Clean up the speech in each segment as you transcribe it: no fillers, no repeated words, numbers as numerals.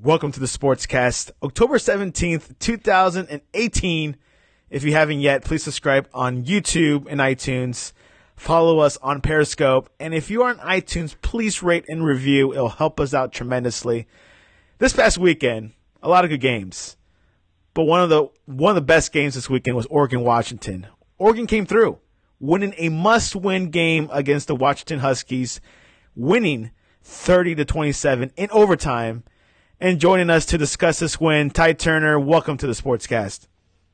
Welcome to the Sportscast, October 17th, 2018. If you haven't yet, please subscribe on YouTube and iTunes. Follow us on Periscope. And if you are on iTunes, please rate and review. It'll help us out tremendously. This past weekend, a lot of good games. But one of the best games this weekend was Oregon-Washington. Oregon came through, winning a must-win game against the Washington Huskies, winning 30-27 in overtime. And joining us to discuss this win, Ty Turner, welcome to the Sportscast.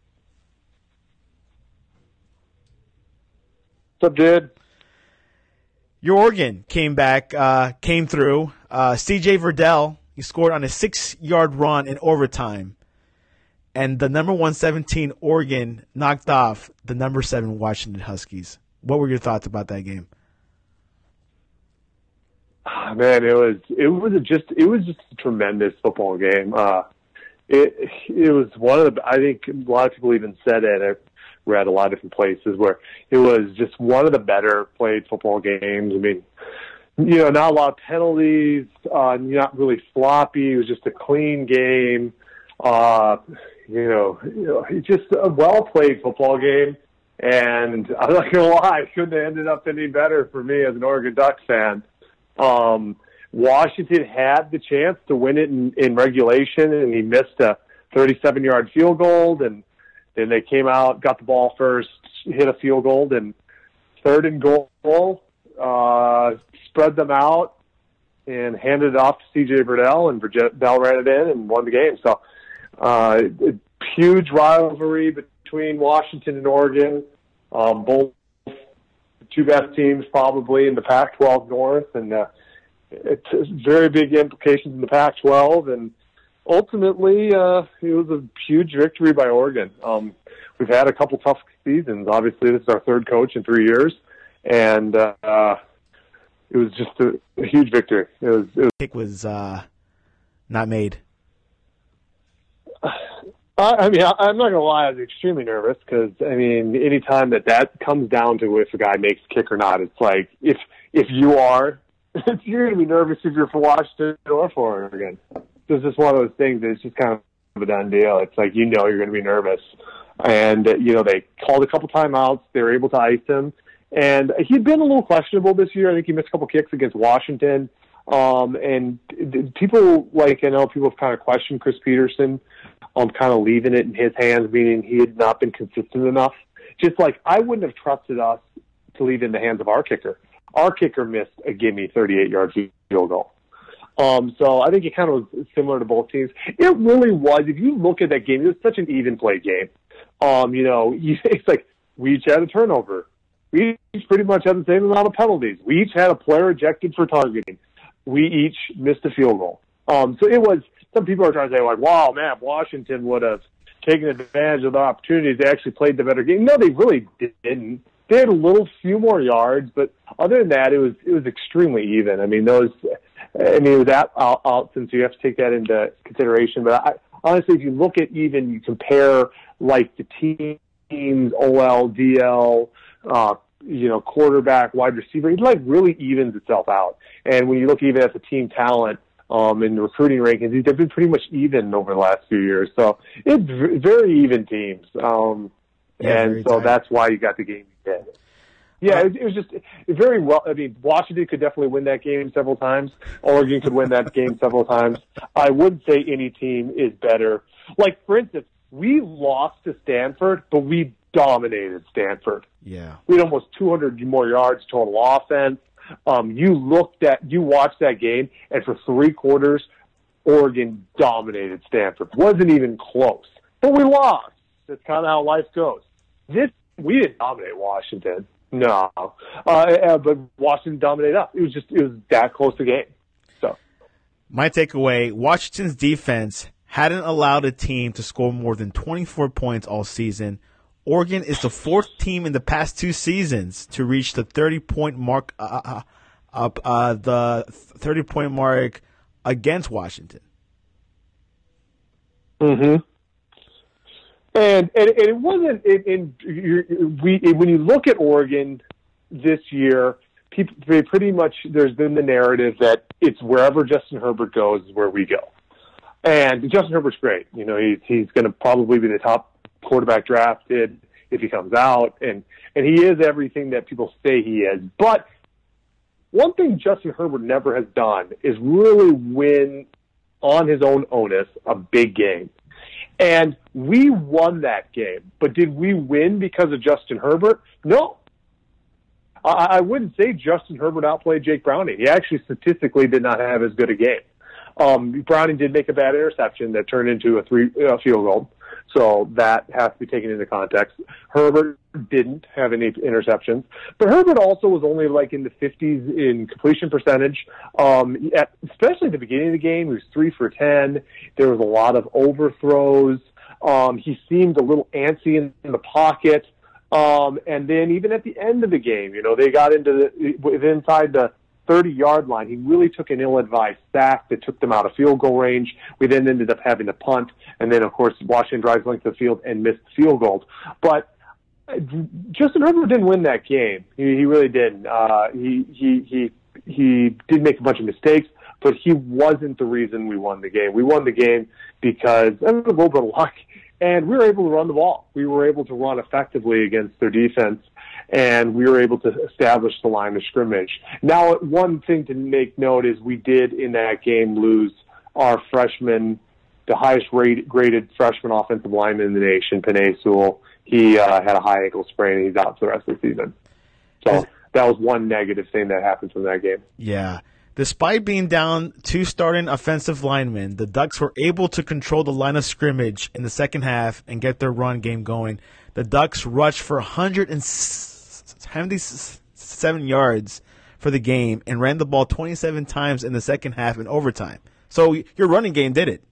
What's up, dude? Your Oregon came through. C.J. Verdell, he scored on a 6-yard run in overtime. And the number 117 Oregon knocked off the number 7 Washington Huskies. What were your thoughts about that game? Man, it was just a tremendous football game. It was one of the, I think a lot of people even said it. I read a lot of different places where it was just one of the better played football games. I mean, not a lot of penalties, not really sloppy. It was just a clean game. Just a well played football game. And I'm not gonna lie, it couldn't have ended up any better for me as an Oregon Ducks fan. Washington had the chance to win it in regulation, and he missed a 37-yard field goal, and then they came out, got the ball first, hit a field goal, and third and goal, spread them out and handed it off to C.J. Verdell, and Verdell ran it in and won the game. So, a huge rivalry between Washington and Oregon, both two best teams probably in the Pac-12 North, and it's very big implications in the Pac-12, and ultimately it was a huge victory by Oregon. We've had a couple tough seasons. Obviously, this is our third coach in 3 years, and it was just a huge victory. It was not made. I'm not going to lie, I was extremely nervous because, anytime that comes down to if a guy makes a kick or not, it's like if you are, you're going to be nervous if you're for Washington or for Oregon. It's just one of those things that it's just kind of a done deal. It's like, you're going to be nervous. And, they called a couple timeouts. They were able to ice him. And he'd been a little questionable this year. I think he missed a couple kicks against Washington. And people, people have kind of questioned Chris Peterson, kind of leaving it in his hands, meaning he had not been consistent enough. Just like I wouldn't have trusted us to leave it in the hands of our kicker. Our kicker missed a gimme 38-yard field goal. So I think it kind of was similar to both teams. It really was. If you look at that game, it was such an even play game. It's like we each had a turnover. We each pretty much had the same amount of penalties. We each had a player ejected for targeting. We each missed a field goal. So it was. Some people are trying to say, like, wow, man, Washington would have taken advantage of the opportunities. They actually played the better game. No, they really didn't. They had a few more yards, but other than that, it was extremely even. It was out since you have to take that into consideration. But honestly, if you look at you compare, like, the teams, OL, DL, quarterback, wide receiver, it, really evens itself out. And when you look even at the team talent, in the recruiting rankings, they've been pretty much even over the last few years. So it's very even teams. And so that's why you got the game you did. Yeah, it was just very well. Washington could definitely win that game several times. Oregon could win that game several times. I wouldn't say any team is better. Like, for instance, we lost to Stanford, but we dominated Stanford. Yeah. We had almost 200 more yards total offense. You watched that game, and for 3 quarters, Oregon dominated Stanford. Wasn't even close. But we lost. That's kind of how life goes. We didn't dominate Washington. No. But Washington dominated us. It was that close a game. So, my takeaway, Washington's defense hadn't allowed a team to score more than 24 points all season. Oregon is the 4th team in the past 2 seasons to reach the 30-point mark. The 30-point mark against Washington. Mm-hmm. And it wasn't. When you look at Oregon this year, there's been the narrative that it's wherever Justin Herbert goes is where we go. And Justin Herbert's great. You know, he's going to probably be the top quarterback drafted if he comes out, and he is everything that people say he is. But one thing Justin Herbert never has done is really win on his own onus a big game. And we won that game. But did we win because of Justin Herbert? No. I wouldn't say Justin Herbert outplayed Jake Browning. He actually statistically did not have as good a game. Browning did make a bad interception that turned into a field goal. So that has to be taken into context. Herbert didn't have any interceptions, but Herbert also was only like in the 50s in completion percentage. Especially at the beginning of the game, he was 3 for 10. There was a lot of overthrows. He seemed a little antsy in the pocket. And then even at the end of the game, you know, they got inside the 30-yard line. He really took an ill-advised sack that took them out of field goal range. We then ended up having to punt, and then, of course, Washington drives length of the field and missed field goals. But Justin Herbert didn't win that game. He really didn't. He did make a bunch of mistakes, but he wasn't the reason we won the game. We won the game because there was a little bit of luck, and we were able to run the ball. We were able to run effectively against their defense, and we were able to establish the line of scrimmage. Now, one thing to make note is we did in that game lose our freshman, the highest graded freshman offensive lineman in the nation, Penei Sewell. He had a high ankle sprain, and he's out for the rest of the season. So that was one negative thing that happened from that game. Yeah. Despite being down 2 starting offensive linemen, the Ducks were able to control the line of scrimmage in the second half and get their run game going. The Ducks rushed for 177 yards for the game and ran the ball 27 times in the second half in overtime. So your running game did it.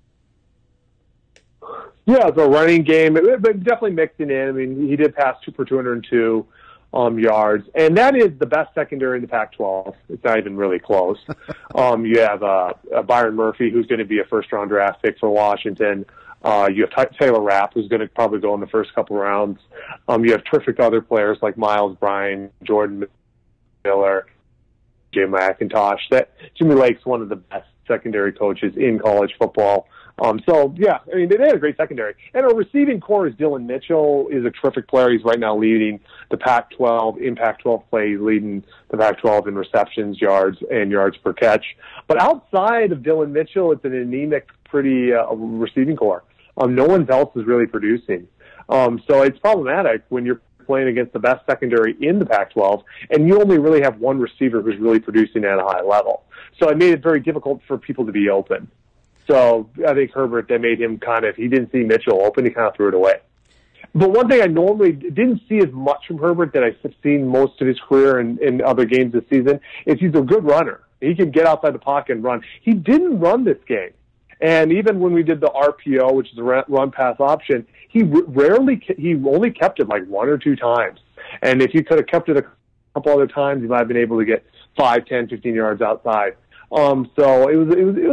Yeah, the running game, but definitely mixing in. I mean, he did pass for 202 yards, and that is the best secondary in the Pac-12. It's not even really close. You have Byron Murphy, who's going to be a first-round draft pick for Washington. You have Taylor Rapp, who's going to probably go in the first couple rounds. You have terrific other players like Miles Bryan, Jordan Miller, Jay McIntosh. Jimmy Lake's one of the best secondary coaches in college football. So, yeah, I mean, they had a great secondary. And our receiving core is Dylan Mitchell, is a terrific player. He's right now leading the Pac-12, in Pac-12 play, leading the Pac-12 in receptions, yards, and yards per catch. But outside of Dylan Mitchell, it's an anemic, pretty receiving core. No one else is really producing. So it's problematic when you're playing against the best secondary in the Pac-12, and you only really have one receiver who's really producing at a high level. So it made it very difficult for people to be open. So I think Herbert, that made him he didn't see Mitchell open, he kind of threw it away. But one thing I normally didn't see as much from Herbert that I've seen most of his career in other games this season is he's a good runner. He can get outside the pocket and run. He didn't run this game. And even when we did the RPO, which is a run-pass option, he only kept it like 1 or 2 times. And if he could have kept it a couple other times, he might have been able to get 5, 10, 15 yards outside. So we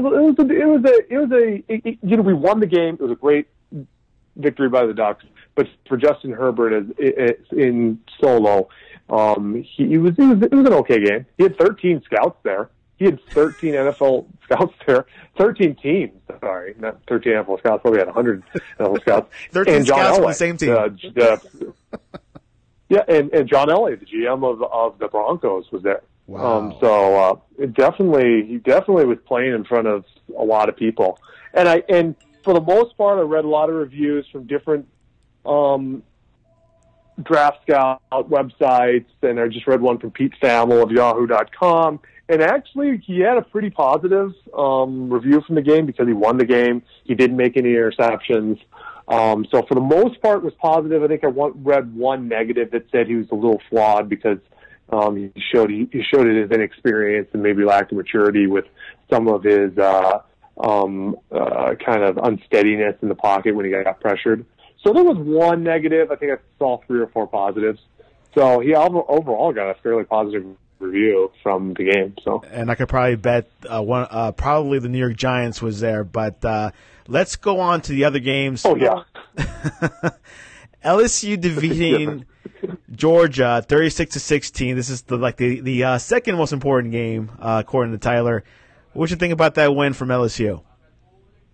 won the game. It was a great victory by the Ducks. But for Justin Herbert in solo, it was an okay game. He had 13 scouts there. He had 13 NFL scouts there. 13 teams. Sorry, not 13 NFL scouts. Probably had 100 NFL scouts. 13 and John scouts Elway, on the same team. And John Elway, the GM of the Broncos, was there. Wow. He definitely was playing in front of a lot of people. And for the most part, I read a lot of reviews from different draft scout websites, and I just read one from Pete Thamel of Yahoo.com. And actually, he had a pretty positive review from the game because he won the game. He didn't make any interceptions. So for the most part, it was positive. I think I read one negative that said he was a little flawed because he showed his inexperience and maybe lack of maturity with some of his kind of unsteadiness in the pocket when he got pressured. So there was one negative. I think I saw 3 or 4 positives. So he overall got a fairly positive review from the game. So, and I could probably bet probably the New York Giants was there. But let's go on to the other games. Oh yeah, LSU defeating Georgia 36-16. This is the second most important game according to Tyler. What you think about that win from LSU?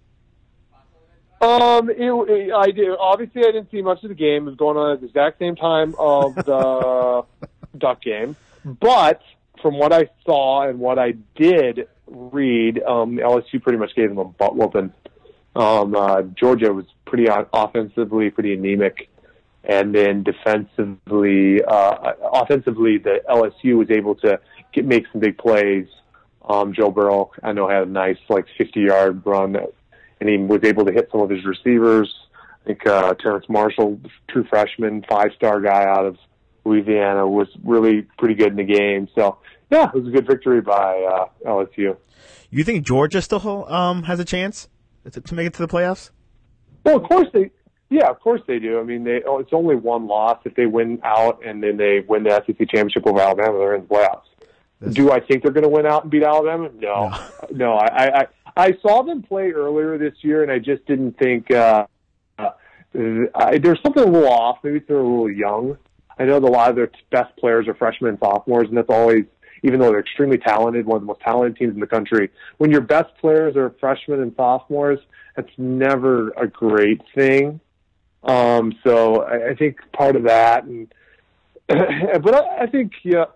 I do. Obviously, I didn't see much of the game. It was going on at the exact same time of the Duck game. But from what I saw and what I did read, LSU pretty much gave them a butt whooping. Georgia was pretty offensively pretty anemic, and then offensively, the LSU was able to make some big plays. Joe Burrow, I know, had a nice 50-yard run, and he was able to hit some of his receivers. I think Terrence Marshall, true freshman, 5-star guy out of Louisiana, was really pretty good in the game. So, yeah, it was a good victory by LSU. You think Georgia still has a chance to make it to the playoffs? Well, of course they do. I mean, it's only one loss. If they win out and then they win the SEC championship over Alabama, they're in the playoffs. Do I think they're going to win out and beat Alabama? No. I saw them play earlier this year, and I just didn't think there's something a little off. Maybe they're a little young. I know that a lot of their best players are freshmen and sophomores, and that's always, even though they're extremely talented, one of the most talented teams in the country, when your best players are freshmen and sophomores, that's never a great thing. So I think part of that, but I think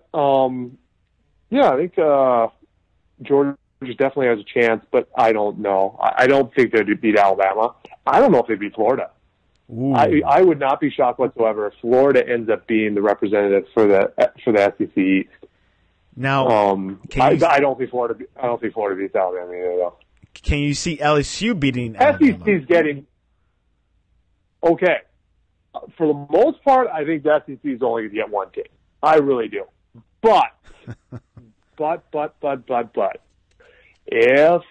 I think Georgia definitely has a chance, but I don't know. I don't think they'd beat Alabama. I don't know if they beat Florida. I would not be shocked whatsoever if Florida ends up being the representative for the SEC East. Now, I don't think Florida beats Alabama either, though. Can you see LSU beating Alabama? SEC's getting okay. For the most part, I think the SEC is only going to get one team. I really do. But if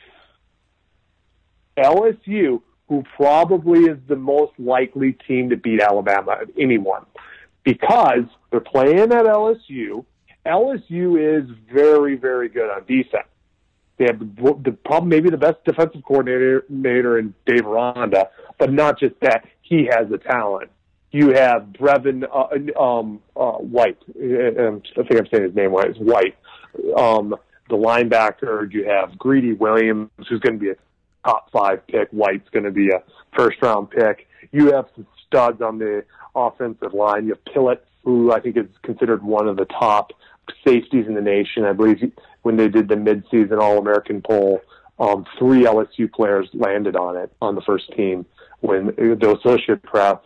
LSU, who probably is the most likely team to beat Alabama of anyone, because they're playing at LSU. LSU is very, very good on defense. They have probably maybe the best defensive coordinator in Dave Aranda, but not just that. He has the talent. You have Brevin White. I think I'm saying his name right. It's White. The linebacker. You have Greedy Williams, who's going to be a top 5 pick. White's going to be a first-round pick. You have some studs on the offensive line. You have Pillett, who I think is considered one of the top safeties in the nation. I believe when they did the midseason All-American poll, 3 LSU players landed on it on the first team when the Associated Press,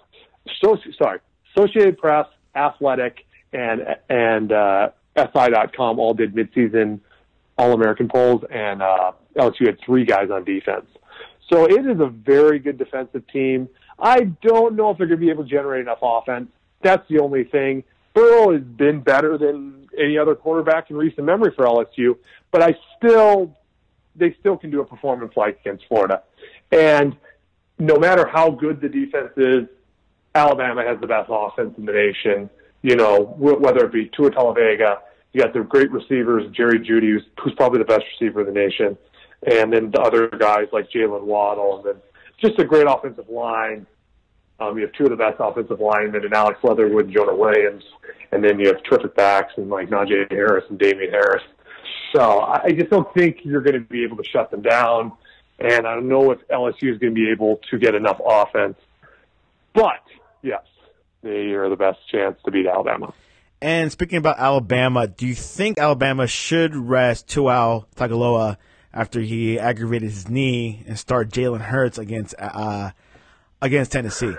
Athletic, and SI.com all did midseason All-American polls, and LSU had 3 guys on defense. So it is a very good defensive team. I don't know if they're going to be able to generate enough offense. That's the only thing. Burrow has been better than any other quarterback in recent memory for LSU, but they still can do a performance like against Florida. And no matter how good the defense is, Alabama has the best offense in the nation. You know, whether it be Tua Tagovailoa, you got the great receivers, Jerry Jeudy, who's probably the best receiver in the nation, and then the other guys like Jalen Waddle, and then just a great offensive line. You have 2 of the best offensive linemen in Alex Leatherwood and Jonah Williams, and then you have terrific backs and like Najee Harris and Damian Harris. So I just don't think you're going to be able to shut them down, and I don't know if LSU is going to be able to get enough offense. But, yes, they are the best chance to beat Alabama. And speaking about Alabama, do you think Alabama should rest Tua Tagovailoa after he aggravated his knee and start Jalen Hurts against Tennessee?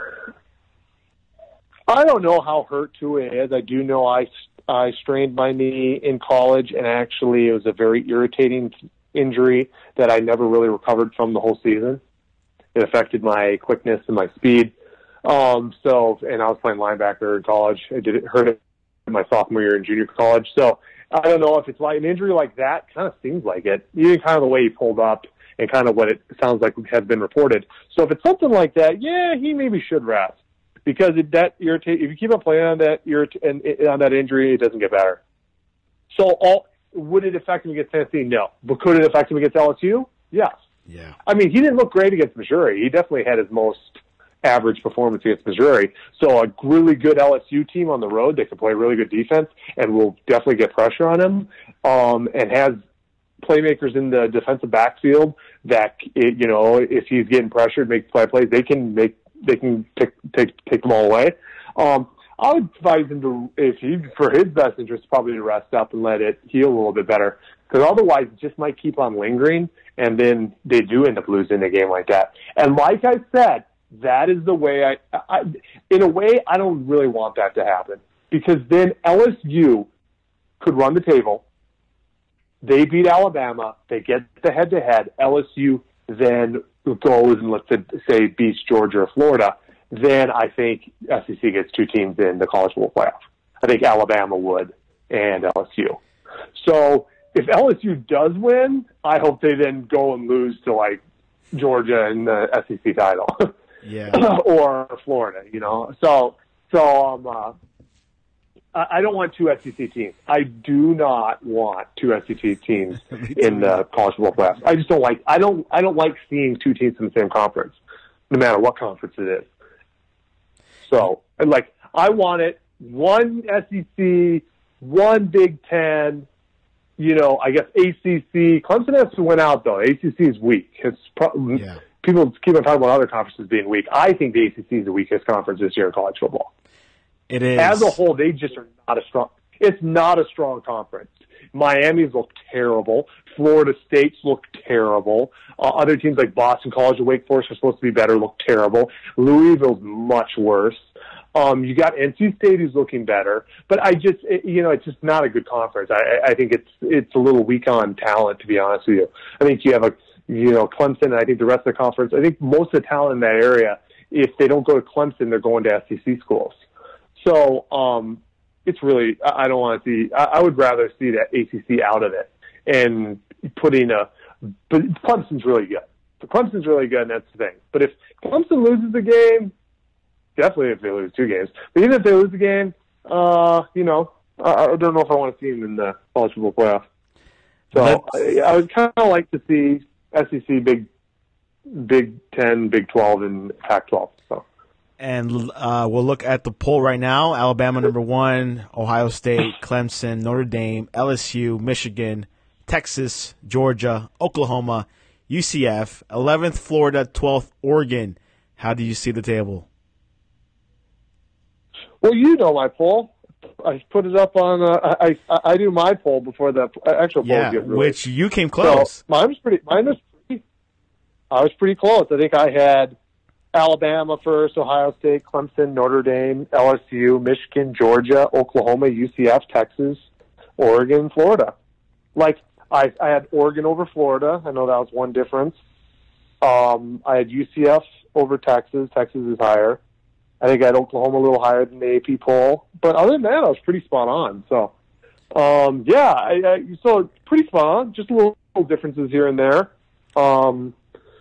I don't know how hurt Tua is. I do know I strained my knee in college, and actually it was a very irritating injury that I never really recovered from the whole season. It affected my quickness and my speed. And I was playing linebacker in college. It hurt it in my sophomore year in junior college. So I don't know if it's like an injury like that. Kind of seems like it. Even kind of the way he pulled up and kind of what it sounds like has been reported. So if it's something like that, yeah, he maybe should rest, because if you keep on playing on that on that injury, it doesn't get better. So would it affect him against Tennessee? No. But could it affect him against LSU? Yes. Yeah. I mean, he didn't look great against Missouri. He definitely had his most average performance against Missouri. So a really good LSU team on the road that can play really good defense and will definitely get pressure on him, and has playmakers in the defensive backfield that, if he's getting pressured, make plays, they can take them all away. I would advise him to, for his best interest, probably to rest up and let it heal a little bit better. Because otherwise, it just might keep on lingering, and then they do end up losing a game like that. And like I said, that is the way in a way, I don't really want that to happen. Because then LSU could run the table. They beat Alabama. They get the head-to-head. LSU then goes and, let's say, beats Georgia or Florida. Then I think SEC gets two teams in the college football playoff. I think Alabama would and LSU. So if LSU does win, I hope they then go and lose to, like, Georgia in the SEC title. Yeah. Or Florida, So I don't want two SEC teams. I do not want two SEC teams in the college football playoffs. I just don't like. I don't like seeing two teams in the same conference, no matter what conference it is. So, I want it one SEC, one Big Ten. I guess ACC. Clemson has to win out though. ACC is weak. People keep on talking about other conferences being weak. I think the ACC is the weakest conference this year in college football. It is. As a whole, they just are not a strong. It's not a strong conference. Miami's look terrible. Florida State's look terrible. Other teams like Boston College or Wake Forest are supposed to be better, look terrible. Louisville's much worse. You got NC State who's looking better, but it's just not a good conference. I think it's a little weak on talent, to be honest with you. I think you have Clemson, and I think the rest of the conference. I think most of the talent in that area, if they don't go to Clemson, they're going to SEC schools. So it's really, I don't want to see. I would rather see that ACC out of it and putting but Clemson's really good. Clemson's really good, and that's the thing. But if Clemson loses the game, definitely if they lose two games, but even if they lose the game, I don't know if I want to see them in the college football playoff. So I would kind of like to see SEC, Big 10, Big 12, and Pac-12. So. And we'll look at the poll right now. Alabama number 1, Ohio State, Clemson, Notre Dame, LSU, Michigan, Texas, Georgia, Oklahoma, UCF, 11th Florida, 12th Oregon. How do you see the table? Well, my poll. I put it up on. I do my poll before the actual poll get released. Which you came close. So I was pretty close. I think I had Alabama first, Ohio State, Clemson, Notre Dame, LSU, Michigan, Georgia, Oklahoma, UCF, Texas, Oregon, Florida. I had Oregon over Florida. I know that was one difference. I had UCF over Texas. Texas is higher. I think I had Oklahoma a little higher than the AP poll. But other than that, I was pretty spot on. So, so pretty spot on. Just little differences here and there. And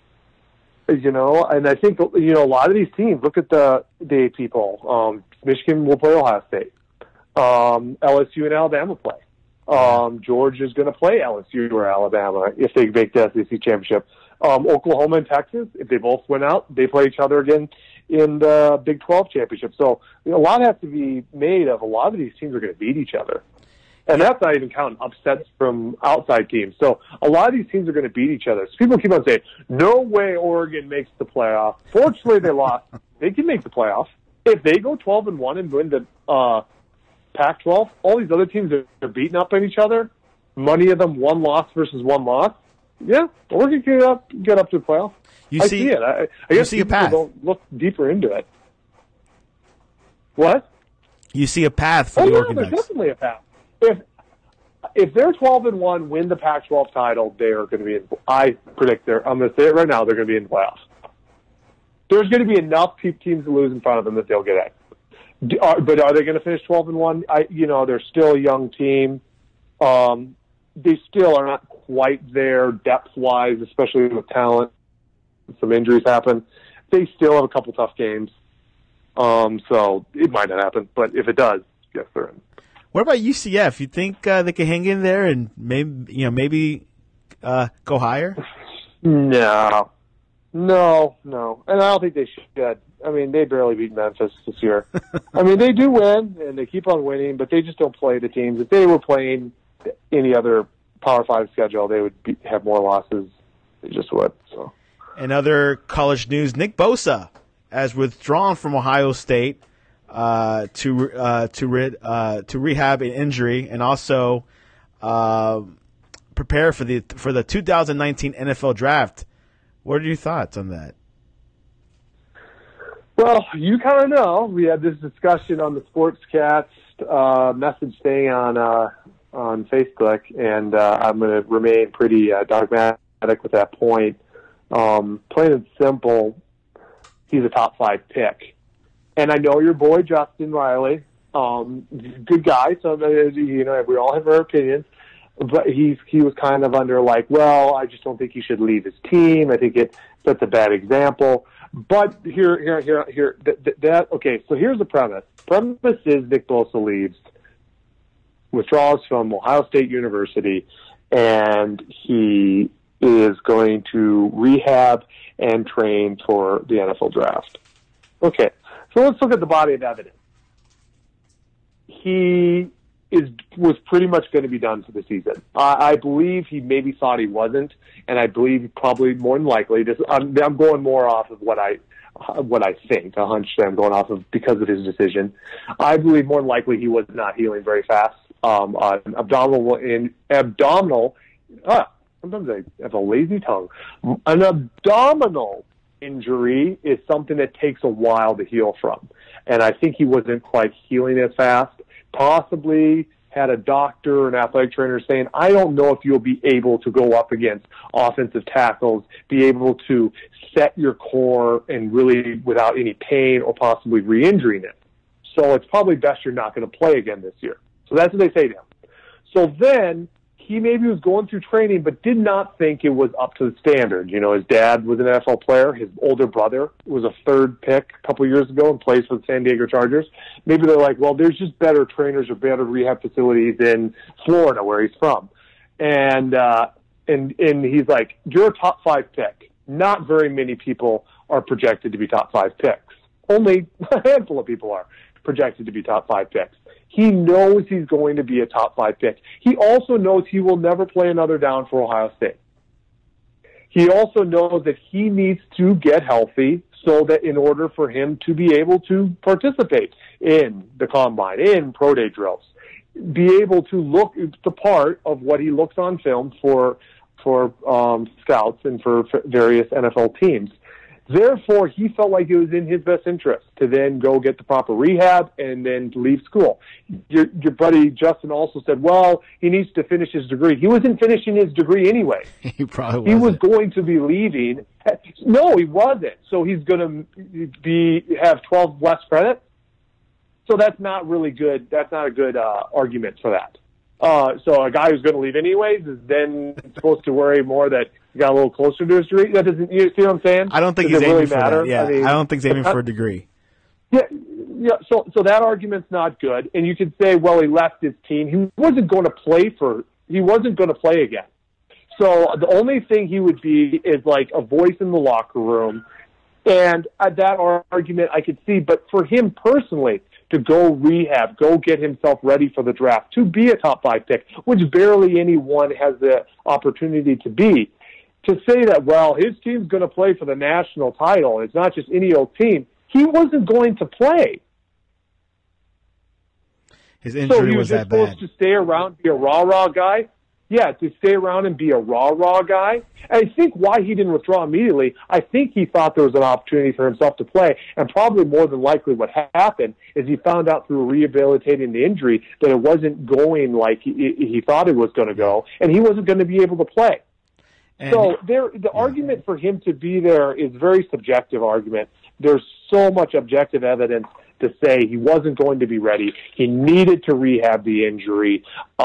I think, a lot of these teams, look at the AP poll. Michigan will play Ohio State. LSU and Alabama play. Georgia's going to play LSU or Alabama if they make the SEC championship. Oklahoma and Texas, if they both win out, they play each other again in the Big 12 championship. So a lot has to be made of a lot of these teams are going to beat each other. And that's not even counting upsets from outside teams. So a lot of these teams are going to beat each other. So people keep on saying, no way Oregon makes the playoff. Fortunately, they lost. They can make the playoff. If they go 12-1 and win the Pac-12, all these other teams are beating up on each other. Many of them one loss versus one loss. Yeah, Oregon can get up to the playoff. I see it. I guess see a path. Don't look deeper into it. What? You see a path for the Oregon Ducks. Ducks. There's definitely a path. If they're 12-1, win the Pac-12 title, they are going to be in. I predict I'm going to say it right now. They're going to be in the playoffs. There's going to be enough teams to lose in front of them that they'll get in. But are they going to finish 12-1? They're still a young team. They still are not quite there depth-wise, especially with talent. Some injuries happen. They still have a couple tough games. So it might not happen, but if it does, yes, they're in. What about UCF? You think they can hang in there and maybe go higher? No, and I don't think they should. I mean, they barely beat Memphis this year. I mean, they do win and they keep on winning, but they just don't play the teams. If they were playing any other Power 5 schedule, they would have more losses. They just would. So. In other college news, Nick Bosa has withdrawn from Ohio State to rehab an injury and also prepare for the 2019 NFL Draft. What are your thoughts on that? Well, you kind of know. We had this discussion on the Sportscast message thing on Facebook, and I'm going to remain pretty dogmatic with that point. Plain and simple, he's a top 5 pick. And I know your boy, Justin Riley, good guy, so, we all have our opinions. But he was kind of under well, I just don't think he should leave his team. I think it sets a bad example. But okay, so here's the premise. Premise is Nick Bosa leaves, withdraws from Ohio State University, and he is going to rehab and train for the NFL Draft. Okay, so let's look at the body of evidence. He was pretty much going to be done for the season. I believe he maybe thought he wasn't, and I believe probably more than likely. I'm going more off of what I think, a hunch that I'm going off of because of his decision. I believe more than likely he was not healing very fast. Abdominal. Sometimes I have a lazy tongue. An abdominal injury is something that takes a while to heal from, and I think he wasn't quite healing as fast. Possibly had a doctor or an athletic trainer saying, I don't know if you'll be able to go up against offensive tackles, be able to set your core and really without any pain or possibly re-injuring it. So it's probably best you're not going to play again this year. So that's what they say to him. So then he maybe was going through training but did not think it was up to the standard. His dad was an NFL player. His older brother was a 3rd pick a couple of years ago and plays for the San Diego Chargers. Maybe they're like, well, there's just better trainers or better rehab facilities in Florida where he's from. And he's like, you're a top 5 pick. Not very many people are projected to be top 5 picks. Only a handful of people are projected to be top 5 picks. He knows he's going to be a top 5 pick. He also knows he will never play another down for Ohio State. He also knows that he needs to get healthy so that in order for him to be able to participate in the combine, in pro day drills, be able to look the part of what he looks on film for scouts and for various NFL teams. Therefore, he felt like it was in his best interest to then go get the proper rehab and then leave school. Your buddy Justin also said, well, he needs to finish his degree. He wasn't finishing his degree anyway. He probably wasn't. He was going to be leaving. No, he wasn't. So he's going to have 12 less credits. So that's not really good. That's not a good argument for that. So a guy who's going to leave anyways is then supposed to worry more that he got a little closer to his degree. That doesn't, you see what I'm saying? I don't think he's aiming for that. Yeah, I don't think he's aiming for a degree. Yeah. So that argument's not good. And you could say, well, he left his team. He wasn't going to play again. So the only thing he would be is like a voice in the locker room. And that argument I could see. But for him personally, to go rehab, go get himself ready for the draft, to be a top 5 pick, which barely anyone has the opportunity to be. To say that, well, his team's going to play for the national title, it's not just any old team, he wasn't going to play. His injury was that bad. So he was supposed to stay around, be a rah-rah guy? Yeah, to stay around and be a rah-rah guy. And I think why he didn't withdraw immediately, I think he thought there was an opportunity for himself to play. And probably more than likely what happened is he found out through rehabilitating the injury that it wasn't going like he thought it was going to go, and he wasn't going to be able to play. And so the argument for him to be there is a very subjective argument. There's so much objective evidence to say he wasn't going to be ready. He needed to rehab the injury.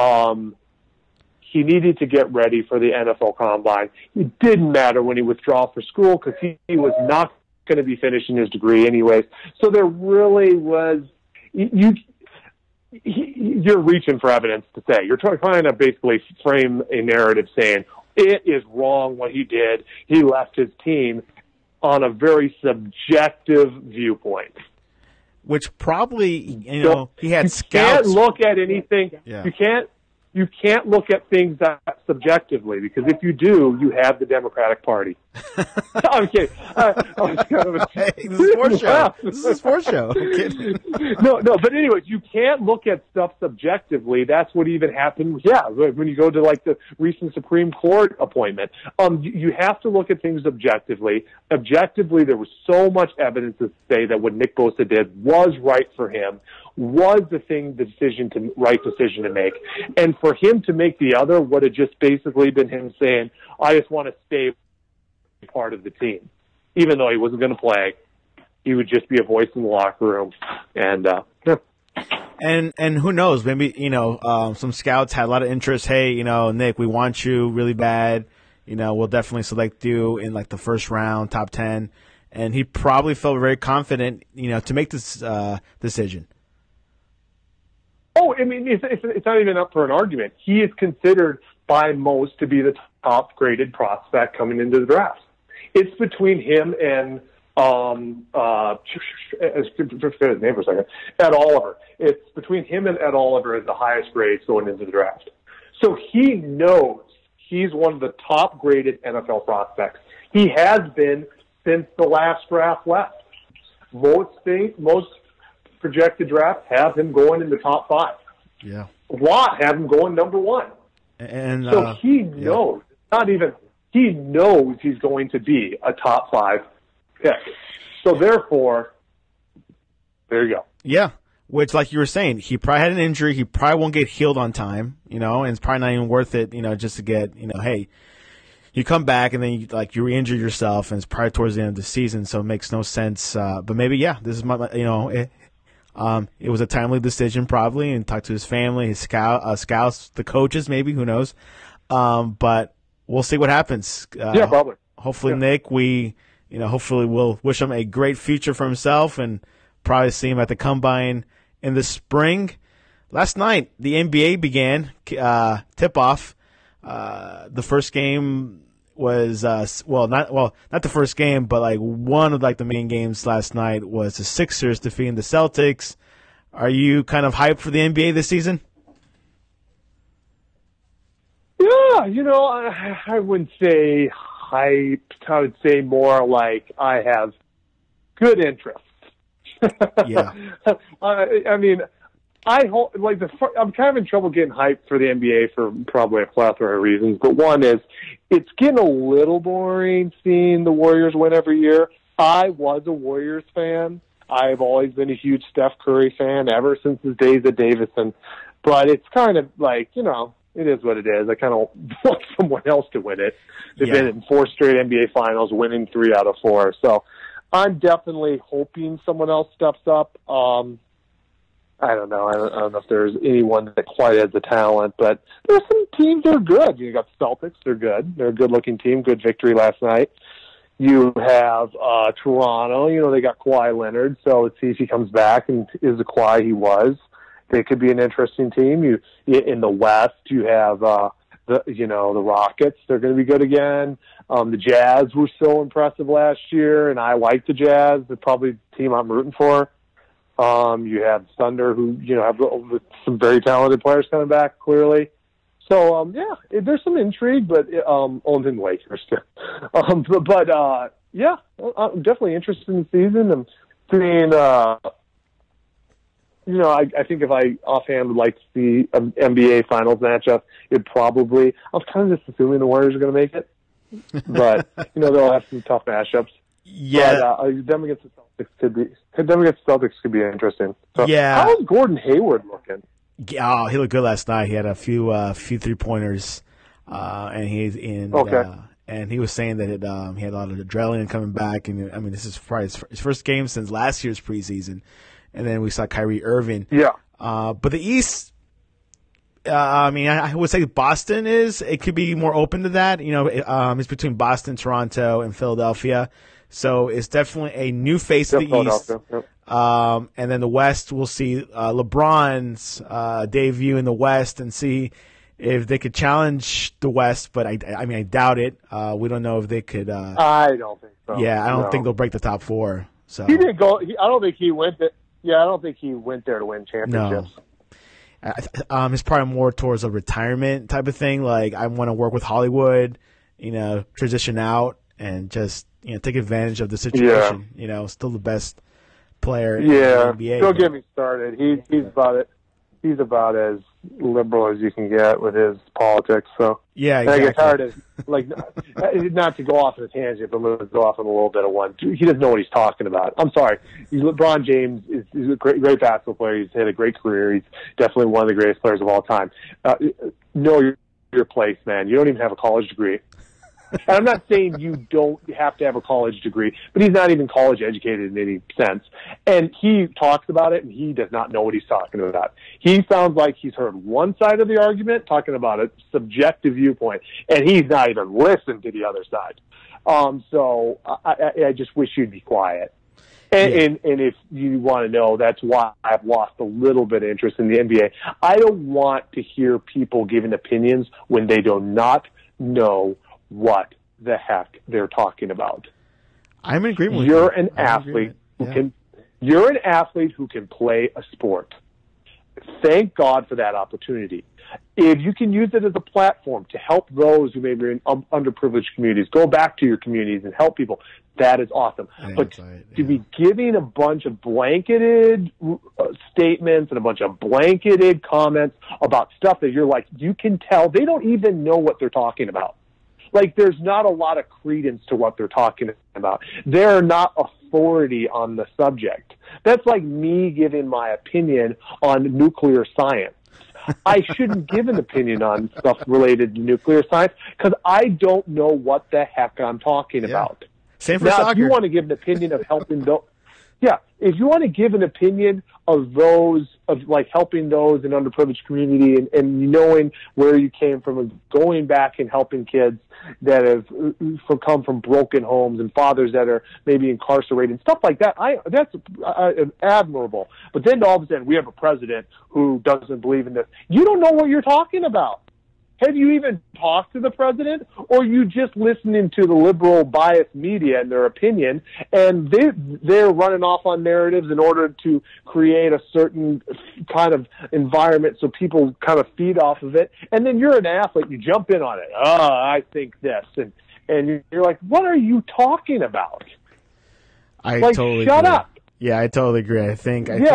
He needed to get ready for the NFL Combine. It didn't matter when he withdrew for school because he was not going to be finishing his degree anyways. So there really was you're reaching for evidence to say. You're trying to basically frame a narrative saying it is wrong what he did. He left his team on a very subjective viewpoint. Which probably, he had scouts. You can't look at anything. Yeah. You can't. you can't look at things that subjectively, because if you do, you have the Democratic Party. I'm kidding. Hey, this is sports show. This is a sports show. I'm kidding. No, but anyways, you can't look at stuff subjectively. That's what even happened. Yeah, when you go to like the recent Supreme Court appointment, you have to look at things objectively. Objectively, there was so much evidence to say that what Nick Bosa did was right for him, was the right decision to make. And for him to make the other would have just basically been him saying, I just want to stay part of the team. Even though he wasn't going to play, he would just be a voice in the locker room. And, And who knows, maybe, some scouts had a lot of interest. Hey, Nick, we want you really bad. We'll definitely select you in like the first round, top 10. And he probably felt very confident, to make this decision. Oh, I mean, it's not even up for an argument. He is considered by most to be the top-graded prospect coming into the draft. It's between him and his name for a second, Ed Oliver. It's between him and Ed Oliver as the highest grades going into the draft. So he knows he's one of the top-graded NFL prospects. He has been since the last draft left. Most projected drafts have him going in the top 5. Yeah. A lot have him going number 1. And so he knows, he knows he's going to be a top 5 pick. So therefore, there you go. Yeah. Which, like you were saying, he probably had an injury. He probably won't get healed on time, and it's probably not even worth it, just to get, hey, you come back and then you re-injure yourself, and it's probably towards the end of the season, so it makes no sense. But maybe, yeah, this is it was a timely decision probably, and talk to his family, his scouts, the coaches, maybe, who knows. But we'll see what happens. Yeah, probably. Hopefully, yeah. Nick, hopefully we'll wish him a great future for himself, and probably see him at the Combine in the spring. Last night, the NBA began tip-off. The first game was not the first game, but like one of like the main games last night was the Sixers defeating the Celtics. Are you kind of hyped for the NBA this season? Yeah, I wouldn't say hyped. I would say more like I have good interest. Yeah. I mean, I hope, I'm kind of in trouble getting hyped for the NBA for probably a plethora of reasons. But one is, it's getting a little boring seeing the Warriors win every year. I was a Warriors fan. I've always been a huge Steph Curry fan ever since his days at Davidson. But it's kind of like, it is what it is. I kind of want someone else to win it. They've been in 4 straight NBA finals, winning 3 out of 4. So I'm definitely hoping someone else steps up. I don't know. I don't know if there's anyone that quite has the talent, but there's some teams that are good. You got the Celtics. They're good. They're a good-looking team. Good victory last night. You have Toronto. They got Kawhi Leonard, so let's see if he comes back and is the Kawhi he was. They could be an interesting team. You in the West, you have the Rockets. They're going to be good again. The Jazz were so impressive last year, and I like the Jazz. They're probably the team I'm rooting for. You have Thunder, who have some very talented players coming back. Clearly, so there's some intrigue, but only in the Lakers too. Yeah, I'm definitely interested in the season and seeing. I think if I offhand would like to see an NBA Finals matchup, I was kind of just assuming the Warriors are going to make it, but they'll have some tough matchups. Yeah, but, them against the Celtics could be interesting. So, yeah, how is Gordon Hayward looking? Oh, he looked good last night. He had a few 3-pointers, and and he was saying that he had a lot of adrenaline coming back. And I mean, this is probably his first game since last year's preseason. And then we saw Kyrie Irving. Yeah. But the East, I would say Boston it could be more open to that. It's between Boston, Toronto, and Philadelphia. So it's definitely a new face of the East. Yep. And then the West, we'll see LeBron's debut in the West and see if they could challenge the West. But I doubt it. We don't know if they could. I don't think so. Yeah, I don't think they'll break the top 4. So he didn't go. I don't think he went. I don't think he went there to win championships. It's probably more towards a retirement type of thing. Like, I want to work with Hollywood, transition out and just, take advantage of the situation. Still the best player in the NBA. Don't get me started. He's about as liberal as you can get with his politics. So yeah, exactly. And I get tired of not to go off on a tangent, but let's go off on a little bit of one. He doesn't know what he's talking about. I'm sorry. LeBron James is a great basketball player. He's had a great career. He's definitely one of the greatest players of all time. Know your place, man. You don't even have a college degree. And I'm not saying you don't have to have a college degree, but he's not even college educated in any sense. And he talks about it, and he does not know what he's talking about. He sounds like he's heard one side of the argument, talking about a subjective viewpoint, and he's not even listened to the other side. So I just wish you'd be quiet. And if you want to know, that's why I've lost a little bit of interest in the NBA. I don't want to hear people giving opinions when they do not know what the heck they're talking about. I'm in agreement with You're an athlete you're an athlete who can play a sport. Thank God for that opportunity. If you can use it as a platform to help those who may be in underprivileged communities, go back to your communities and help people, that is awesome. But to be giving a bunch of blanketed statements and a bunch of blanketed comments about stuff that you're like, you can tell they don't even know what they're talking about. Like, there's not a lot of credence to what they're talking about. They're not authority on the subject. That's like me giving my opinion on nuclear science. I shouldn't give an opinion on stuff related to nuclear science because I don't know what the heck I'm talking about. Same for now, soccer. If you want to give an opinion of helping those, if you want to give an opinion of those, of like helping those in underprivileged community and knowing where you came from and going back and helping kids that have come from broken homes and fathers that are maybe incarcerated and stuff like that, that's admirable. But then all of a sudden we have a president who doesn't believe in this. You don't know what you're talking about. Have you even talked to the president, or are you just listening to the liberal biased media and their opinion, and they're running off on narratives in order to create a certain kind of environment so people kind of feed off of it, and then you're an athlete, you jump in on it. I think this, and you're like, what are you talking about? Totally shut agree. up. Yeah, I totally agree. I think when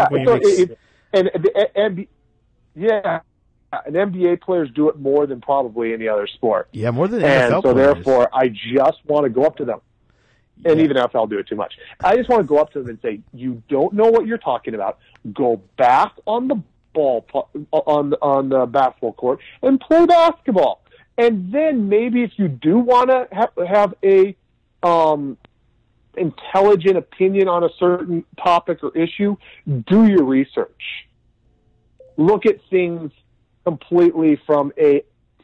and NBA players do it more than probably any other sport. Yeah, more than NFL and so players. Therefore, I just want to go up to them. And even NFL do it too much. I just want to go up to them and say, you don't know what you're talking about. Go back on the ball, on the basketball court and play basketball. And then maybe if you do want to have a intelligent opinion on a certain topic or issue, do your research. Look at things completely from a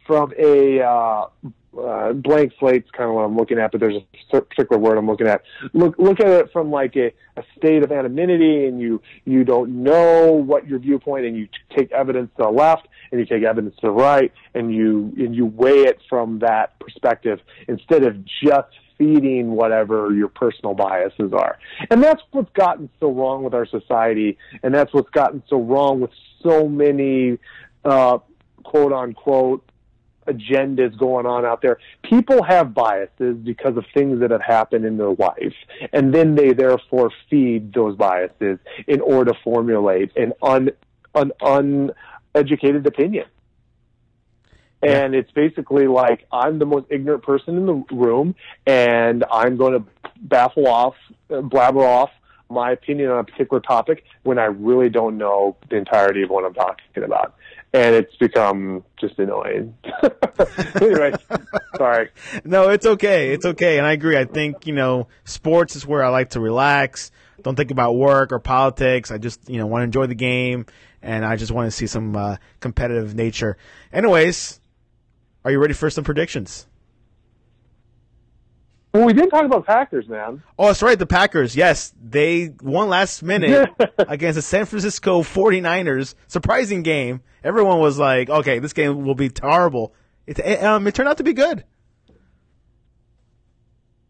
blank slate's kind of what I'm looking at, but there's a particular word I'm looking at. Look at it from like a state of anonymity, and you don't know what your viewpoint, and you take evidence to the left and you take evidence to the right, and you weigh it from that perspective instead of just feeding whatever your personal biases are. And that's what's gotten so wrong with our society, and that's what's gotten so wrong with so many quote-unquote agendas going on out there. People have biases because of things that have happened in their life, and then they therefore feed those biases in order to formulate an uneducated opinion. And it's basically like, I'm the most ignorant person in the room, and I'm going to blabber off my opinion on a particular topic when I really don't know the entirety of what I'm talking about. And it's become just annoying. Anyway, sorry. No, it's okay. It's okay. And I agree. I think, sports is where I like to relax. Don't think about work or politics. I just, want to enjoy the game, and I just want to see some competitive nature. Anyways, are you ready for some predictions? Well, we didn't talk about Packers, man. Oh, that's right. The Packers, yes. They won last minute against the San Francisco 49ers. Surprising game. Everyone was like, okay, this game will be terrible. It turned out to be good.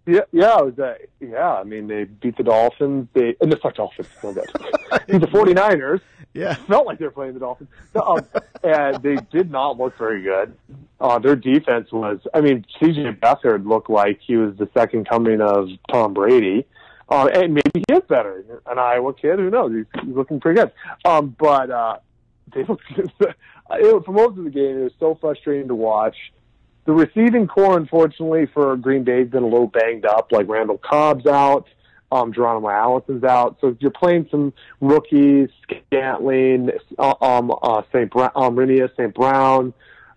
Yeah. I mean, they beat the Dolphins. And the Dolphins. No good. Beat the 49ers. Yeah. Felt like they were playing the Dolphins. And they did not look very good. Their defense was, I mean, C.J. Beathard looked like he was the second coming of Tom Brady. And maybe he is better. An Iowa kid, who knows? He's looking pretty good. But they looked, for most of the game, it was so frustrating to watch. The receiving core, unfortunately, for Green Bay has been a little banged up. Like Randall Cobb's out, Geronimo Allison's out. So you're playing some rookies, Scantling, Rinius, St. Brown,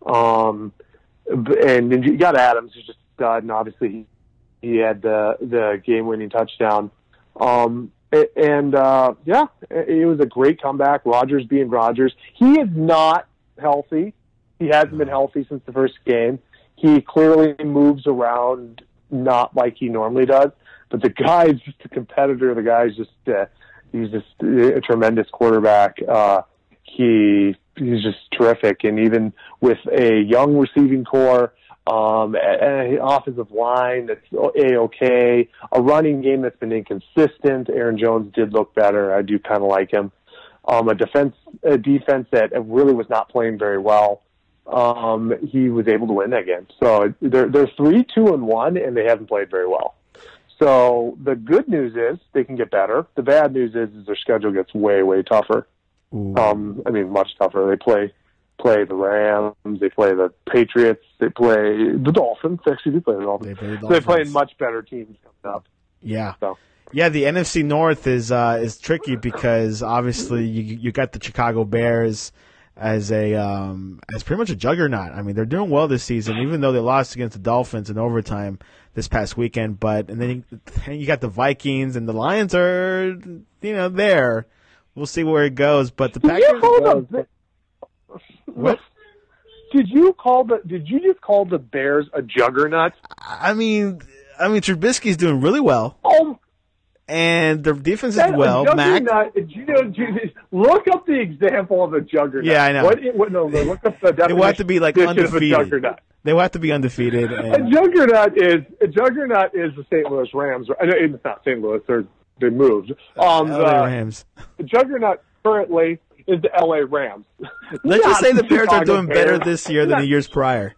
and you got Adams, who's just a stud, and obviously he had the game-winning touchdown. It was a great comeback. Rodgers being Rodgers. He is not healthy. He hasn't been healthy since the first game. He clearly moves around not like he normally does, but the guy's just a competitor. The guy's he's just a tremendous quarterback. He's just terrific. And even with a young receiving core, an offensive line that's A-okay, a running game that's been inconsistent. Aaron Jones did look better. I do kind of like him. A defense that really was not playing very well. He was able to win that game. So they're 3-2-1, and they haven't played very well. So the good news is they can get better. The bad news is their schedule gets way, way tougher. Much tougher. They play the Rams, they play the Patriots, they play the Dolphins. Actually, they play the Dolphins. They're playing much better teams coming up. Yeah. So. Yeah, the NFC North is tricky because obviously you got the Chicago Bears as pretty much a juggernaut. I mean, they're doing well this season, even though they lost against the Dolphins in overtime this past weekend. And then you got the Vikings, and the Lions are there. We'll see where it goes. But the Packers. What? Did you just call the Bears a juggernaut? I mean, Trubisky's doing really well. And their defense is well. Mac, look up the example of a juggernaut. Yeah, I know. Look up the definition. They will have to be undefeated. They will have to be undefeated. A juggernaut is the St. Louis Rams. It's not St. Louis. They moved. LA Rams. The juggernaut currently is the LA Rams. Let's just say the Bears are doing better this year than the years prior.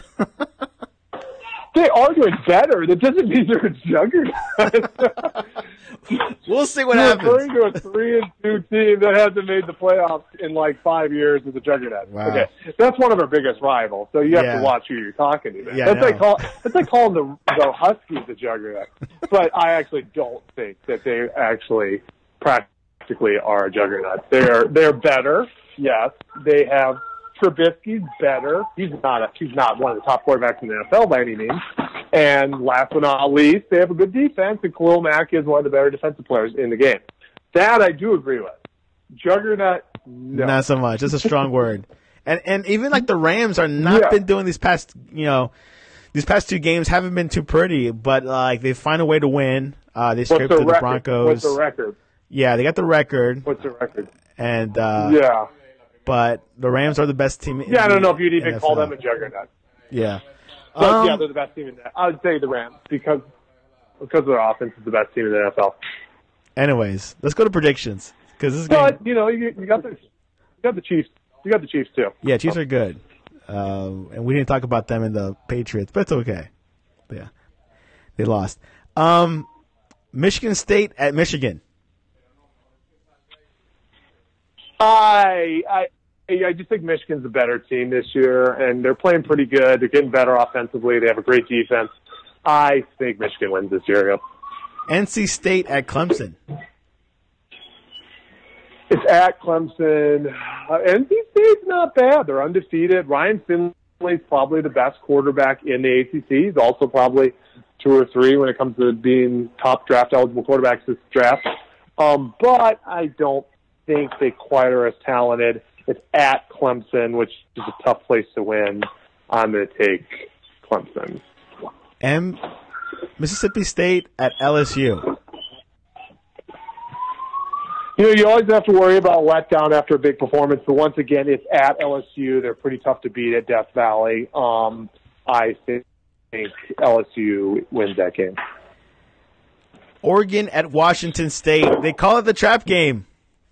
They are doing better. That doesn't mean they're a juggernaut. We'll see what happens. Referring to a 3-2 team that hasn't made the playoffs in like 5 years is a juggernaut. Wow. Okay, that's one of our biggest rivals. So you have to watch who you're talking to. Yeah, that's like calling the Huskies a juggernaut. But I actually don't think that they actually practically are a juggernaut. They're better. Yes, they have. Trubisky's better. He's not one of the top quarterbacks in the NFL by any means. And last but not least, they have a good defense, and Khalil Mack is one of the better defensive players in the game. That I do agree with. Juggernaut, no. Not so much. It's a strong word. And even like the Rams are not been doing these past two games haven't been too pretty, but like they find a way to win. They scraped through the Broncos. What's the record? Yeah, they got the record. What's the record? And but the Rams are the best team. I don't know if you'd even call them a juggernaut. Yeah. They're the best team in that. I would say the Rams because their offense is the best team in the NFL. Anyways, let's go to predictions because this is. But you got the Chiefs. You got the Chiefs too. Yeah, Chiefs are good, and we didn't talk about them in the Patriots, but it's okay. But yeah, they lost. Michigan State at Michigan. I just think Michigan's a better team this year, and they're playing pretty good. They're getting better offensively. They have a great defense. I think Michigan wins this year. Yep. NC State at Clemson. It's at Clemson. NC State's not bad. They're undefeated. Ryan Finley's probably the best quarterback in the ACC. He's also probably 2 or 3 when it comes to being top draft-eligible quarterbacks this draft. But I don't think they quite are as talented. It's at Clemson, which is a tough place to win. I'm going to take Clemson. And Mississippi State at LSU. You always have to worry about letdown after a big performance, but once again, it's at LSU. They're pretty tough to beat at Death Valley. I think LSU wins that game. Oregon at Washington State. They call it the trap game.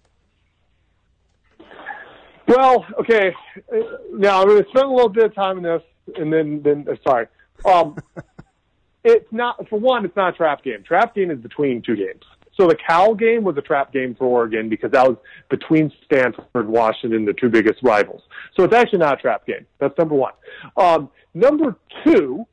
Well, okay. Now I'm going to spend a little bit of time on this, and then sorry. It's not, for one, it's not a trap game. Trap game is between two games. So the Cal game was a trap game for Oregon because that was between Stanford and Washington, the two biggest rivals. So it's actually not a trap game. That's number one. Number two,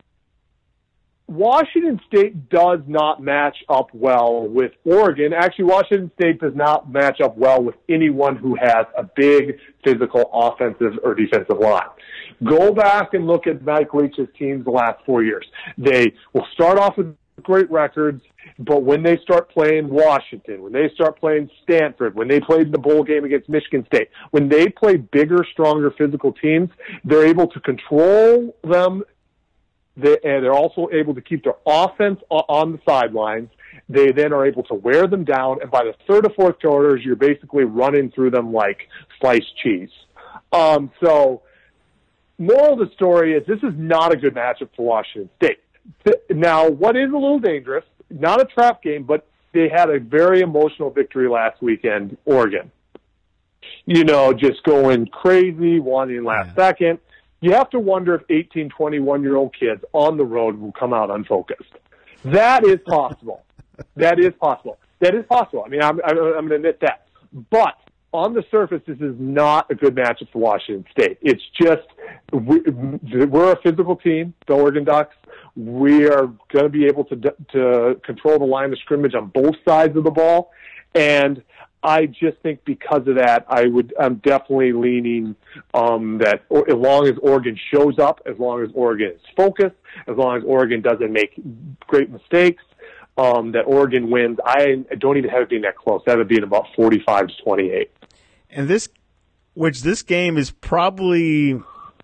Washington State does not match up well with Oregon. Actually, Washington State does not match up well with anyone who has a big physical offensive or defensive line. Go back and look at Mike Leach's teams the last 4 years. They will start off with great records, but when they start playing Washington, when they start playing Stanford, when they played the bowl game against Michigan State, when they play bigger, stronger physical teams, they're able to control them. And they're also able to keep their offense on the sidelines. They then are able to wear them down, and by the third or fourth quarters, you're basically running through them like sliced cheese. So, moral of the story is this is not a good matchup for Washington State. Now, what is a little dangerous, not a trap game, but they had a very emotional victory last weekend, Oregon. You know, just going crazy, wanting last second. You have to wonder if 18, 21-year-old kids on the road will come out unfocused. That is possible. That is possible. I mean, I'm going to admit that. But on the surface, this is not a good matchup for Washington State. It's just we're a physical team, the Oregon Ducks. We are going to be able to control the line of scrimmage on both sides of the ball, and I just think because of that, I'm definitely leaning that as long as Oregon shows up, as long as Oregon is focused, as long as Oregon doesn't make great mistakes, that Oregon wins. I don't even have it being that close. That would be about 45-28. And this game is probably,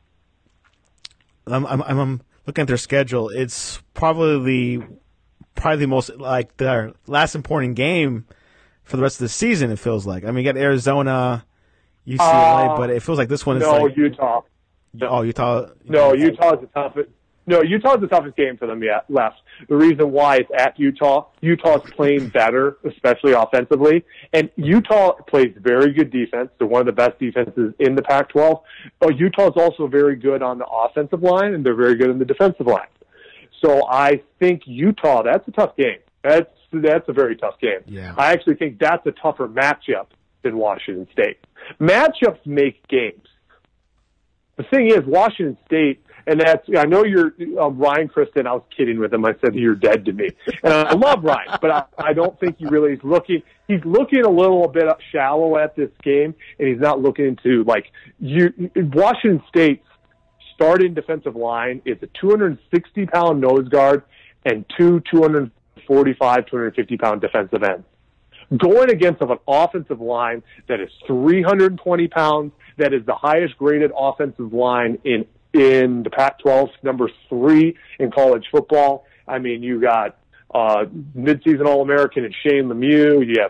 I'm looking at their schedule. It's probably the most, like, their last important game for the rest of the season, it feels like. I mean, you got Arizona, UCLA, but it feels like this one is like... Utah. Oh, Utah. No, Utah's the toughest game for them left. The reason why it's at Utah's playing better, especially offensively. And Utah plays very good defense. They're one of the best defenses in the Pac-12. But Utah's also very good on the offensive line, and they're very good in the defensive line. So I think Utah, that's a tough game. That's a very tough game. Yeah. I actually think that's a tougher matchup than Washington State. Matchups make games. The thing is, Washington State, and I know you're Ryan Kristen. I was kidding with him. I said you're dead to me, and I love Ryan, but I don't think he really is looking. He's looking a little bit shallow at this game, and he's not looking to Washington State's starting defensive line is a 260-pound nose guard and two 245, 250-pound defensive ends. Going against an offensive line that is 320 pounds, that is the highest graded offensive line in the Pac-12, number 3 in college football. I mean, you got midseason All-American in Shane Lemieux. You have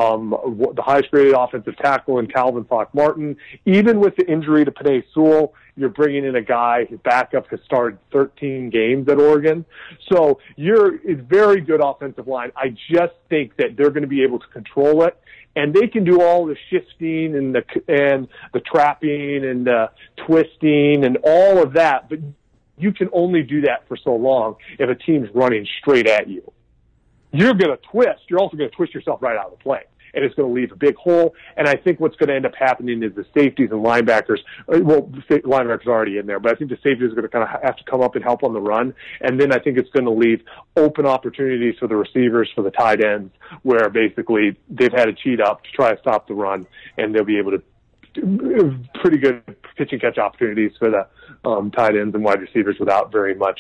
the highest graded offensive tackle in Calvin Throckmorton. Even with the injury to Penei Sewell, you're bringing in a guy, his backup has started 13 games at Oregon. So it's very good offensive line. I just think that they're going to be able to control it, and they can do all the shifting and the trapping and the twisting and all of that, but you can only do that for so long if a team's running straight at you. You're going to twist. You're also going to twist yourself right out of the play, and it's going to leave a big hole. And I think what's going to end up happening is the safeties and linebackers, linebackers are already in there, but I think the safeties are going to kind of have to come up and help on the run. And then I think it's going to leave open opportunities for the receivers, for the tight ends, where basically they've had to cheat up to try to stop the run, and they'll be able to pretty good pitch and catch opportunities for the tight ends and wide receivers without very much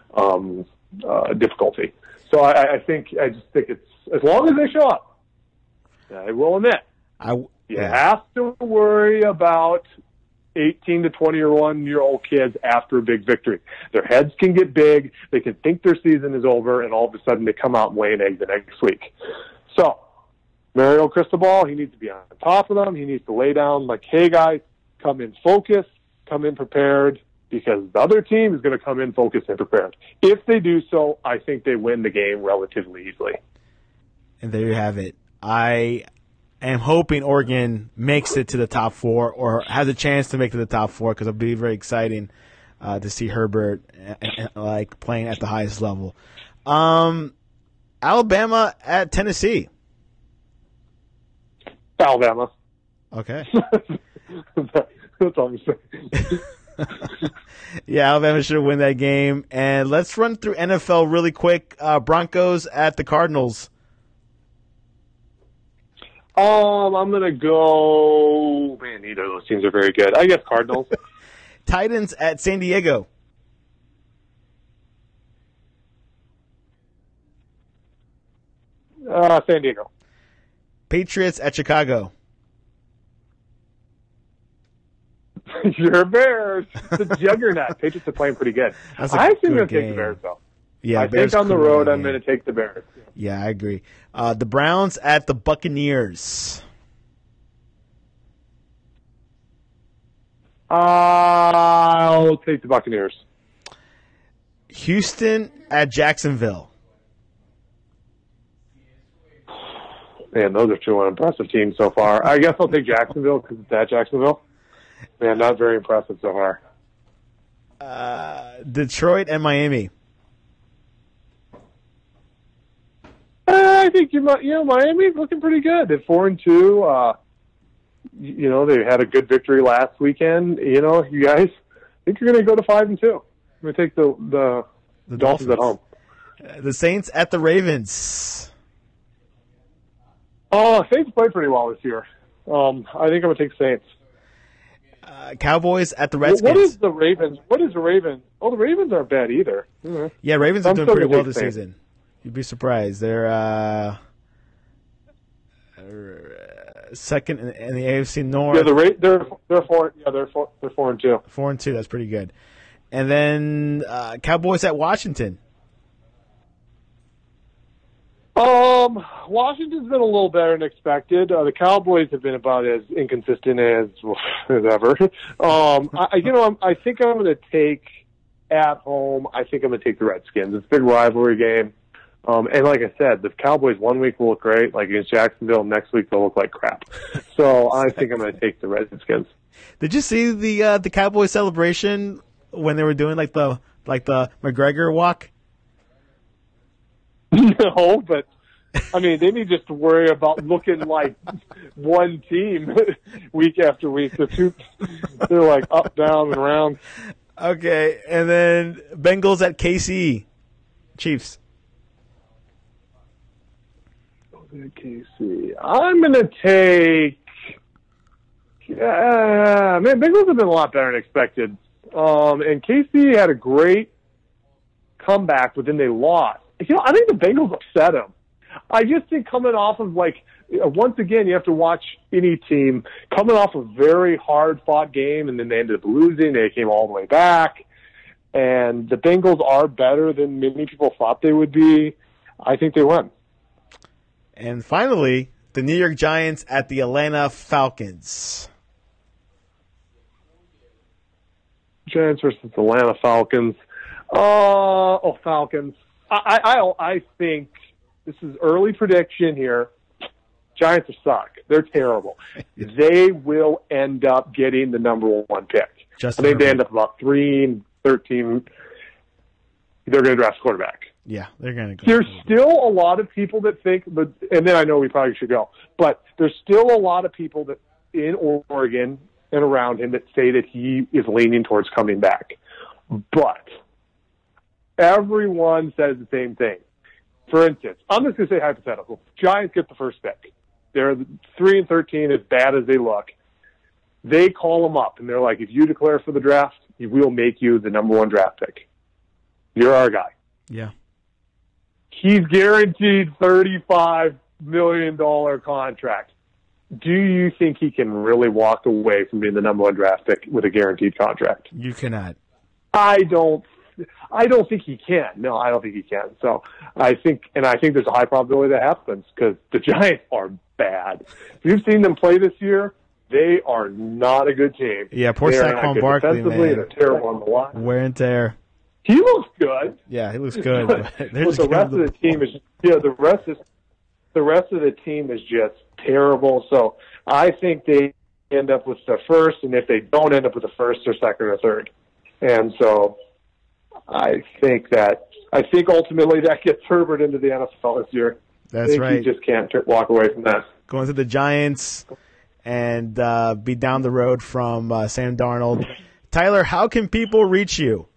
difficulty. So I just think it's, as long as they show up, I will admit, you have to worry about 18 to 21-year-old kids after a big victory. Their heads can get big. They can think their season is over, and all of a sudden they come out and lay an egg the next week. So Mario Cristobal, he needs to be on top of them. He needs to lay down like, hey, guys, come in focused, come in prepared, because the other team is going to come in focused and prepared. If they do so, I think they win the game relatively easily. And there you have it. I am hoping Oregon makes it to the top 4 or has a chance to make it to the top 4 because it'll be very exciting to see Herbert like playing at the highest level. Alabama at Tennessee. Alabama. Okay. That's all I'm saying. Yeah, Alabama should win that game. And let's run through NFL really quick. Broncos at the Cardinals. I'm gonna go. Man, neither of those teams are very good. I guess Cardinals. Titans at San Diego. San Diego. Patriots at Chicago. Your Bears. The juggernaut. Patriots are playing pretty good. I think I'm going to take the Bears, though. Yeah, I think on the road I'm going to take the Bears. Yeah, I agree. The Browns at the Buccaneers. I'll take the Buccaneers. Houston at Jacksonville. Man, those are two unimpressive teams so far. I guess I'll take Jacksonville because it's at Jacksonville. Man, not very impressive so far. Detroit and Miami. I think Miami's looking pretty good. They're 4-2. They had a good victory last weekend. You guys, I think you're going to go to 5-2. I'm going to take the Dolphins at home. The Saints at the Ravens. Saints played pretty well this year. I think I'm going to take Saints. Cowboys at the Redskins. What is the Ravens? Oh, the Ravens aren't bad either. Mm-hmm. Yeah, Ravens are doing pretty well this season. You'd be surprised. They're second in the AFC North. Yeah, they're 4. Yeah, they're 4-2. 4-2. That's pretty good. And then Cowboys at Washington. Washington's been a little better than expected. The Cowboys have been about as inconsistent as ever. I think I'm going to take at home. I think I'm going to take the Redskins. It's a big rivalry game. And like I said, the Cowboys 1 week will look great, like against Jacksonville. Next week they'll look like crap. So I think I'm going to take the Redskins. Did you see the Cowboys celebration when they were doing like the McGregor walk? No, but I mean, they need just to worry about looking like one team week after week. They're like up, down, and around. Okay, and then Bengals at KC. Chiefs. KC. I'm going to take. Bengals have been a lot better than expected. And KC had a great comeback, but then they lost. I think the Bengals upset them. I just think coming off of, once again, you have to watch any team coming off a very hard-fought game, and then they ended up losing. They came all the way back. And the Bengals are better than many people thought they would be. I think they won. And finally, the New York Giants at the Atlanta Falcons. Giants versus Atlanta Falcons. Falcons. I think this is early prediction here. Giants suck. They're terrible. They will end up getting the number 1 pick. I think they end up about 3-13. They're going to draft a quarterback. Yeah, they're going to go. There's still a lot of people that think, and then I know we probably should go, but there's still a lot of people that in Oregon and around him that say that he is leaning towards coming back. But everyone says the same thing. For instance, I'm just going to say hypothetical. Giants get the first pick. They're 3-13, as bad as they look. They call him up, and they're like, if you declare for the draft, we'll make you the number 1 draft pick. You're our guy. Yeah. He's guaranteed $35 million contract. Do you think he can really walk away from being the number 1 draft pick with a guaranteed contract? You cannot. I don't think he can. No, I don't think he can. So I think there's a high probability that happens because the Giants are bad. If you've seen them play this year, they are not a good team. Yeah, poor Saquon Barkley, man. They're terrible on the line. Wear and tear. He looks good. Yeah, he looks good. But the rest of the team is, the rest is, The rest of the team is just terrible. So I think they end up with the first, and if they don't end up with the first or second or third. And so I think ultimately that gets Herbert into the NFL this year. That's right. You just can't walk away from that. Going to the Giants and be down the road from Sam Darnold. Tyler, how can people reach you?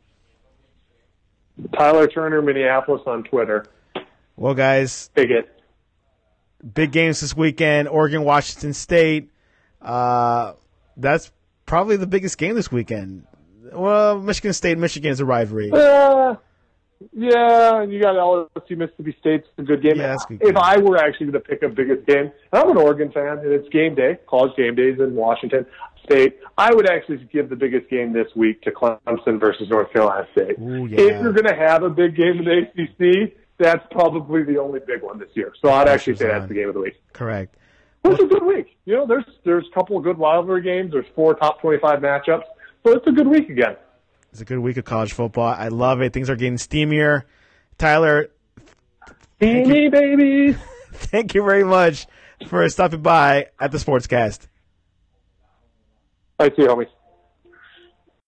Tyler Turner, Minneapolis on Twitter. Well, guys, big games this weekend. Oregon, Washington State. That's probably the biggest game this weekend. Well, Michigan State, Michigan is a rivalry. Yeah, and you got LSU, Mississippi State's a good game. Yeah, that's a good if game. I were actually going to pick a biggest game, I'm an Oregon fan, and it's game day, college game days in Washington State. I would actually give the biggest game this week to Clemson versus North Carolina State. Ooh, yeah. If you're going to have a big game in the ACC, that's probably the only big one this year. So I'd actually say that's the game of the week. Correct. Well, it's a good week. You know, there's a couple of good rivalry games. There's 4 top 25 matchups. So it's a good week again. It's a good week of college football. I love it. Things are getting steamier. Tyler, Steamy, baby. thank you very much for stopping by at the Sportscast. I see you, homie.